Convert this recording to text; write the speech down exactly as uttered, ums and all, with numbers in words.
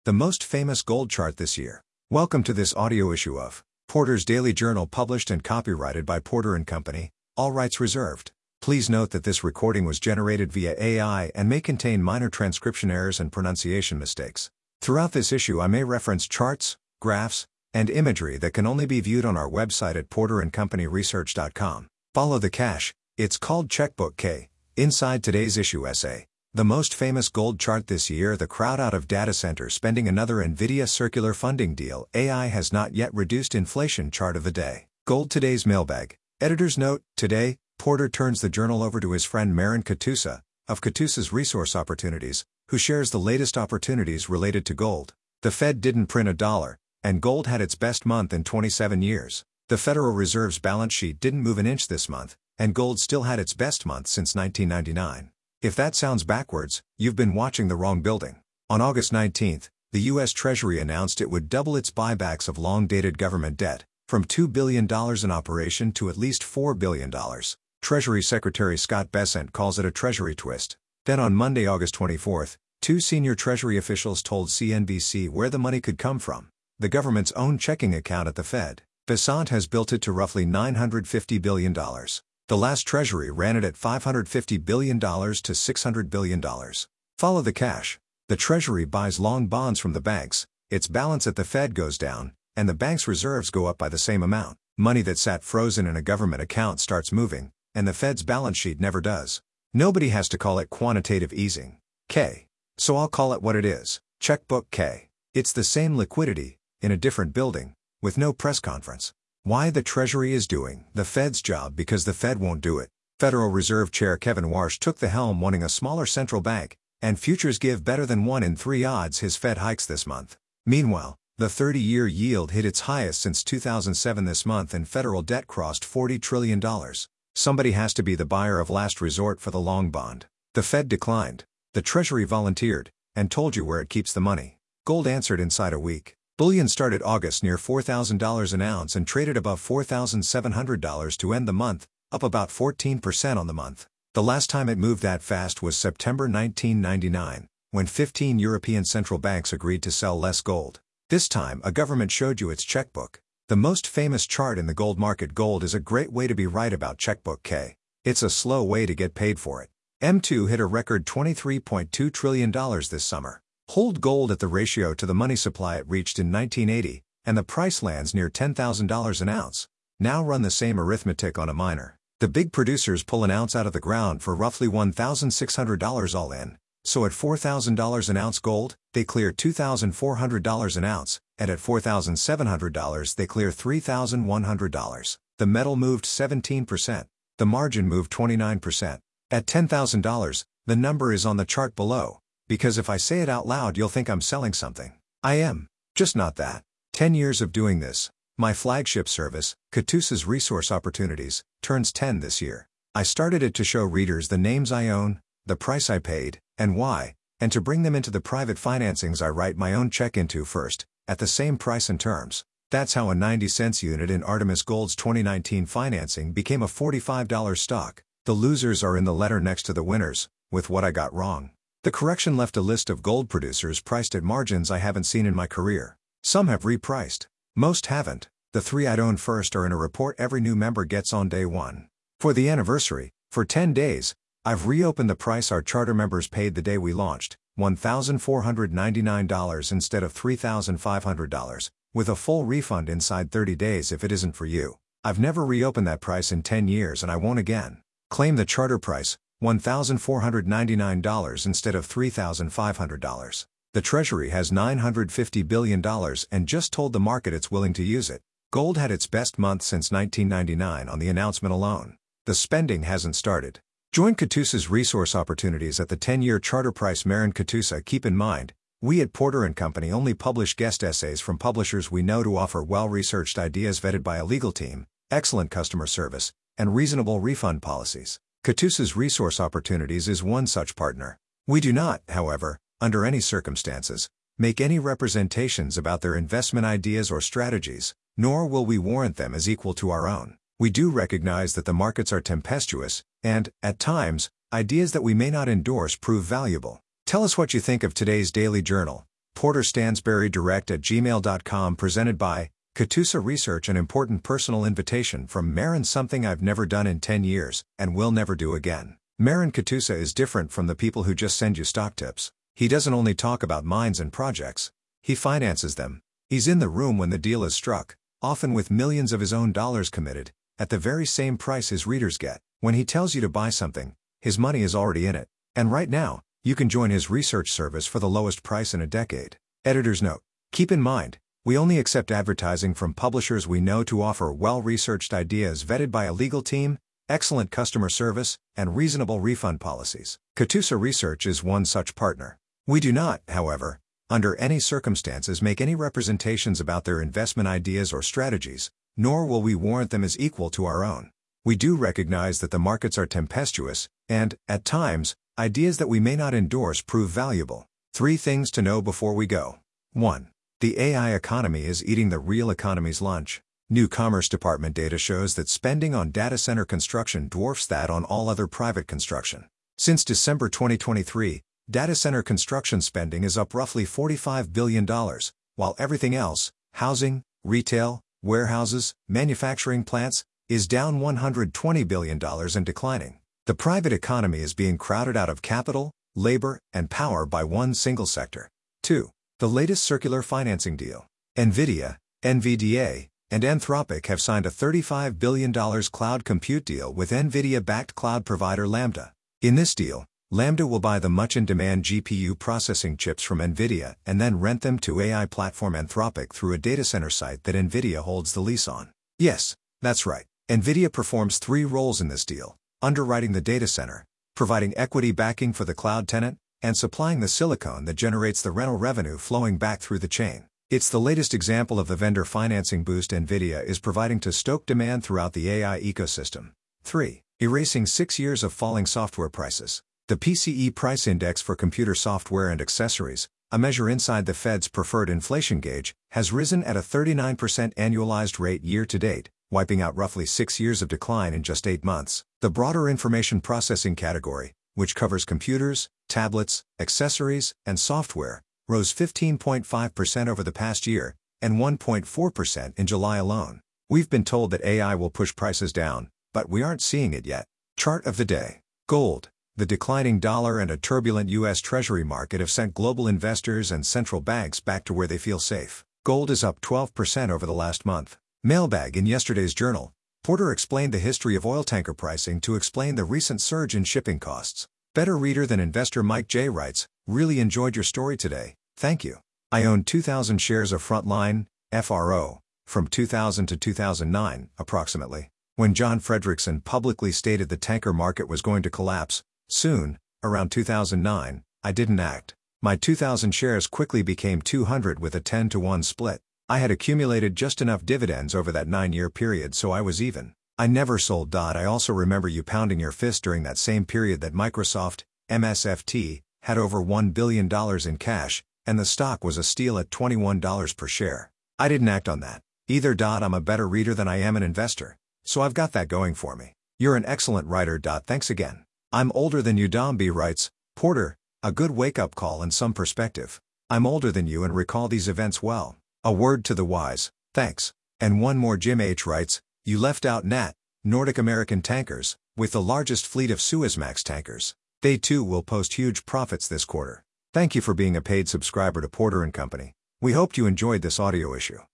the most famous gold chart this year. Welcome to this audio issue of Porter's Daily Journal, published and copyrighted by Porter and Company, all rights reserved. Please note that this recording was generated via A I and may contain minor transcription errors and pronunciation mistakes. Throughout this issue I may reference charts, graphs, and imagery that can only be viewed on our website at porter and company research dot com. Follow the cash, it's called Checkbook K. Inside today's issue essay, the most famous gold chart this year, the crowd out of data centers spending another Nvidia circular funding deal, A I has not yet reduced inflation chart of the day. Gold today's mailbag. Editor's note, today, Porter turns the journal over to his friend Maren Katusa, of Katusa's Resource Opportunities, who shares the latest opportunities related to gold. The Fed didn't print a dollar, and gold had its best month in twenty-seven years. The Federal Reserve's balance sheet didn't move an inch this month, and gold still had its best month since nineteen ninety-nine. If that sounds backwards, you've been watching the wrong building. On August nineteenth, the U S Treasury announced it would double its buybacks of long-dated government debt, from two billion dollars in operation to at least four billion dollars. Treasury Secretary Scott Bessent calls it a Treasury twist. Then on Monday, August twenty-fourth, two senior Treasury officials told C N B C where the money could come from: the government's own checking account at the Fed. Bessent has built it to roughly nine hundred fifty billion dollars. The last Treasury ran it at five hundred fifty billion dollars to six hundred billion dollars. Follow the cash. The Treasury buys long bonds from the banks, its balance at the Fed goes down, and the bank's reserves go up by the same amount. Money that sat frozen in a government account starts moving, and the Fed's balance sheet never does. Nobody has to call it quantitative easing. K. So I'll call it what it is: Checkbook K. It's the same liquidity, in a different building, with no press conference. Why the Treasury is doing the Fed's job because the Fed won't do it. Federal Reserve Chair Kevin Warsh took the helm, wanting a smaller central bank, and futures give better than one in three odds his Fed hikes this month. Meanwhile, the thirty-year yield hit its highest since two thousand seven this month, and federal debt crossed forty trillion dollars. Somebody has to be the buyer of last resort for the long bond. The Fed declined. The Treasury volunteered, and told you where it keeps the money. Gold answered inside a week. Bullion started August near four thousand dollars an ounce and traded above four thousand seven hundred dollars to end the month, up about fourteen percent on the month. The last time it moved that fast was September nineteen ninety-nine, when fifteen European central banks agreed to sell less gold. This time a government showed you its checkbook. The most famous chart in the gold market. Gold is a great way to be right about Checkbook K. It's a slow way to get paid for it. M two hit a record twenty-three point two trillion dollars this summer. Hold gold at the ratio to the money supply it reached in nineteen eighty, and the price lands near ten thousand dollars an ounce. Now run the same arithmetic on a miner. The big producers pull an ounce out of the ground for roughly one thousand six hundred dollars all in. So at four thousand dollars an ounce gold, they clear two thousand four hundred dollars an ounce, and at four thousand seven hundred dollars they clear three thousand one hundred dollars. The metal moved seventeen percent. The margin moved twenty-nine percent. At ten thousand dollars, the number is on the chart below, because if I say it out loud you'll think I'm selling something. I am, just not that. ten years of doing this. My flagship service, Katusa's Resource Opportunities, turns ten this year. I started it to show readers the names I own, the price I paid, and why, and to bring them into the private financings I write my own check into first, at the same price and terms. That's how a ninety cents unit in Artemis Gold's twenty nineteen financing became a forty-five dollar stock. The losers are in the letter next to the winners, with what I got wrong. The correction left a list of gold producers priced at margins I haven't seen in my career. Some have repriced. Most haven't. The three I'd own first are in a report every new member gets on day one. For the anniversary, for ten days, I've reopened the price our charter members paid the day we launched, one thousand four hundred ninety-nine dollars instead of three thousand five hundred dollars, with a full refund inside thirty days if it isn't for you. I've never reopened that price in ten years and I won't again. Claim the charter price, one thousand four hundred ninety-nine dollars instead of three thousand five hundred dollars. The Treasury has nine hundred fifty billion dollars and just told the market it's willing to use it. Gold had its best month since nineteen ninety-nine on the announcement alone. The spending hasn't started. Join Katusa's Resource Opportunities at the ten-year charter price. Maren Katusa. Keep in mind, we at Porter and Company only publish guest essays from publishers we know to offer well-researched ideas vetted by a legal team, excellent customer service, and reasonable refund policies. Katusa's Resource Opportunities is one such partner. We do not, however, under any circumstances, make any representations about their investment ideas or strategies, nor will we warrant them as equal to our own. We do recognize that the markets are tempestuous, and, at times, ideas that we may not endorse prove valuable. Tell us what you think of today's Daily Journal. Porter Stansberry Direct at gmail dot com presented by Katusa Research. An important personal invitation from Marin, something I've never done in ten years, and will never do again. Marin Katusa is different from the people who just send you stock tips. He doesn't only talk about mines and projects, he finances them. He's in the room when the deal is struck, often with millions of his own dollars committed, at the very same price his readers get. When he tells you to buy something, his money is already in it. And right now, you can join his research service for the lowest price in a decade. Editor's note: keep in mind, we only accept advertising from publishers we know to offer well-researched ideas vetted by a legal team, excellent customer service, and reasonable refund policies. Katusa Research is one such partner. We do not, however, under any circumstances make any representations about their investment ideas or strategies, nor will we warrant them as equal to our own. We do recognize that the markets are tempestuous, and, at times, ideas that we may not endorse prove valuable. Three things to know before we go. one. The A I economy is eating the real economy's lunch. New Commerce Department data shows that spending on data center construction dwarfs that on all other private construction. Since December twenty twenty-three, data center construction spending is up roughly forty-five billion dollars, while everything else, housing, retail, warehouses, manufacturing plants, is down one hundred twenty billion dollars and declining. The private economy is being crowded out of capital, labor, and power by one single sector. two. The latest circular financing deal. NVIDIA, N V D A, and Anthropic have signed a thirty-five billion dollars cloud compute deal with NVIDIA-backed cloud provider Lambda. In this deal, Lambda will buy the much-in-demand G P U processing chips from NVIDIA and then rent them to A I platform Anthropic through a data center site that NVIDIA holds the lease on. Yes, that's right. NVIDIA performs three roles in this deal: underwriting the data center, providing equity backing for the cloud tenant, and supplying the silicon that generates the rental revenue flowing back through the chain. It's the latest example of the vendor financing boost NVIDIA is providing to stoke demand throughout the A I ecosystem. three. Erasing six years of falling software prices. The P C E Price Index for computer software and accessories, a measure inside the Fed's preferred inflation gauge, has risen at a thirty-nine percent annualized rate year-to-date, wiping out roughly six years of decline in just eight months. The broader information processing category, which covers computers, tablets, accessories, and software, rose fifteen point five percent over the past year, and one point four percent in July alone. We've been told that A I will push prices down, but we aren't seeing it yet. Chart of the day. Gold. The declining dollar and a turbulent U S Treasury market have sent global investors and central banks back to where they feel safe. Gold is up twelve percent over the last month. Mailbag. In yesterday's journal, Porter explained the history of oil tanker pricing to explain the recent surge in shipping costs. Better reader than investor Mike J. writes, "Really enjoyed your story today, thank you. I own two thousand shares of Frontline, F R O, from two thousand to two thousand nine, approximately. When John Fredrickson publicly stated the tanker market was going to collapse soon, around two thousand nine, I didn't act. My two thousand shares quickly became two hundred with a ten to one split. I had accumulated just enough dividends over that nine-year period so I was even. I never sold. I also remember you pounding your fist during that same period that Microsoft, M S F T, had over one billion dollars in cash, and the stock was a steal at twenty-one dollars per share. I didn't act on that either. I'm a better reader than I am an investor, so I've got that going for me. You're an excellent writer. Thanks again. I'm older than you. Dom B. writes, Porter, a good wake-up call and some perspective. I'm older than you and recall these events well. A word to the wise, thanks. And one more. Jim H. writes, you left out N A T, Nordic American Tankers, with the largest fleet of Suezmax tankers. They too will post huge profits this quarter. Thank you for being a paid subscriber to Porter and Company. We hoped you enjoyed this audio issue.